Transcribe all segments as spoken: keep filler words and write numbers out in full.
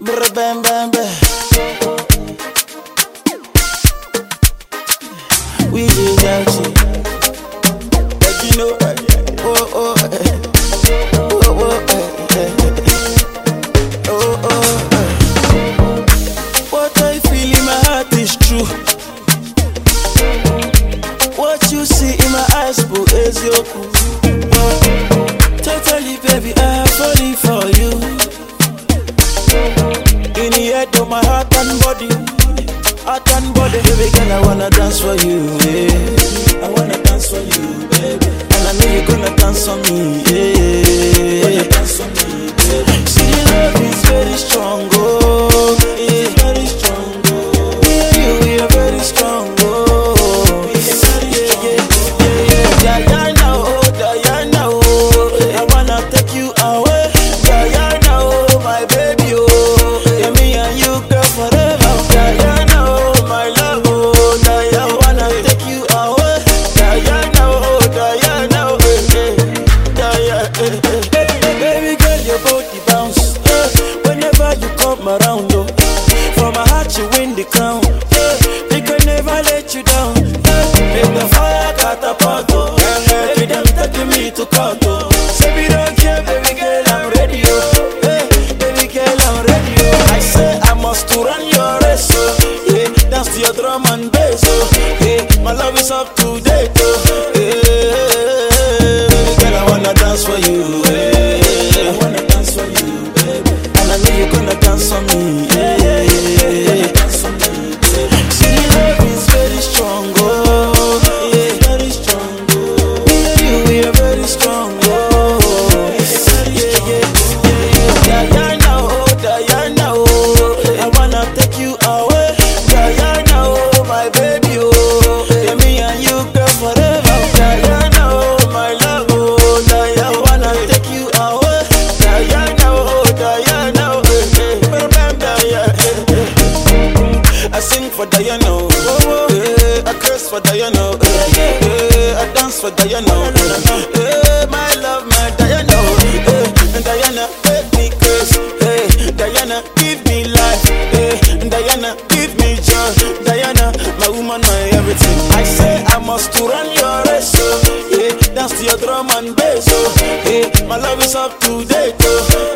Brr, bam, bam, bam. We did that shit. But you know, oh, oh, eh. oh, oh, eh, eh. oh, oh, eh. What I feel in my heart is true. What you see in my eyes, boo, is your cool. Totally, baby, I'm falling for you. In the head of my heart and body, heart and body, baby girl, I wanna dance for you, yeah. I wanna dance for you, baby. And I know you're gonna dance for me, yeah. Wanna dance for me, baby. See, the love is very strong, oh, yeah. Very strong, oh. Me and you, we are very strong, oh. We are very strong, yeah, yeah, yeah, yeah. Diana, oh, Diana, oh. I wanna take you away, Diana, oh, my baby, oh. Yeah, me and you, girl, forever, Diana, oh, my love, oh, Diana, I wanna take you away, Diana, oh, Diana, oh, eh, eh, Diana, eh, eh. Baby girl, your body bounce, eh, whenever you come around, oh. From my heart, you win the crown, eh, we can never let you down, eh. Make the fire catapult, oh, eh, baby, them taking me to court, oh. Say we don't care, baby girl, I'm ready, oh, eh, baby girl, I'm ready, oh. I say I must to run your race, oh, yeah, dance to your drum and bass, oh, yeah, my love is up to date, oh, yeah, baby girl, I wanna dance for you, yeah, I wanna dance for you, baby, and I know you're gonna dance for me, yeah, yeah, yeah, yeah. Dance for me, baby. See, the love is very strong, oh, yeah, very strong, oh. Me and you, we are very strong, oh, yeah, yeah, yeah, yeah. Diana, oh, Diana, oh, I wanna take you away, Diana, oh, my baby, oh, yeah, me and you, girl, forever, Diana, oh, my love, oh, Diana, I wanna take you away, Diana, oh, Diana, oh, eh, eh, remember, yeah, eh, eh. I sing for Diana, oh, oh, eh, I curse for Diana, eh, eh, I dance for Diana, eh, my love, my Diana, eh, and Diana, make me curse, eh, Diana, give me life, eh, Diana, give me joy, Diana, my woman, my everything. I say I must to run your race, oh, yeah, dance to your drum and bass, oh, yeah, my love is up to date, oh,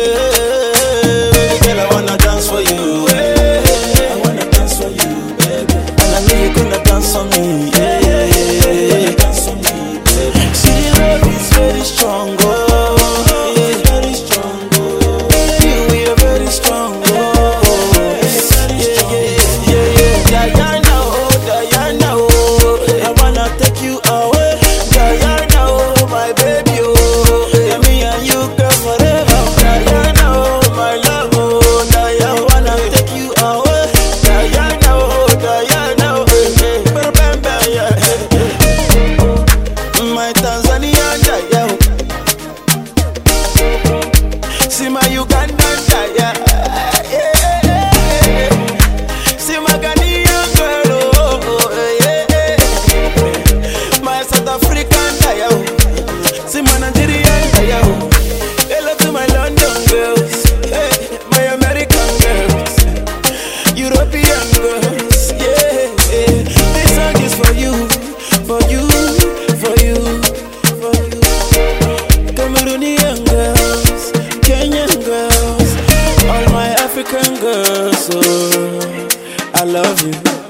yeah, baby girl, I wanna dance for you, yeah, I wanna dance for you, baby, and I know you're gonna dance for me, yeah, yeah, yeah, yeah. Dance for me, baby. See, the love is very strong, oh, yeah, very strong, oh. Me and you, we are very strong, oh, yeah, yeah, yeah, yeah. Diana, oh, Diana, oh, I wanna take you away, Diana, oh, my baby, oh, yeah, me and you, girl, forever, Diana, oh, my love, oh, Diana, I wanna take you away, Diana, oh, Diana, oh, eh, eh, remember, yeah, eh, eh. My Tanzanian Diana, see my Ugandan Diana, yeah, yeah, yeah. See my Ghanaian girl, oh, oh, yeah, yeah. My South African Diana, see my Nigerian Diana. Hello to my London girls, hey, my American girls, European girls, yeah, yeah. This song is for you, for you, for you, for you. Cameroonian girls, Kenyan girls, all my African girls, oh, I love you.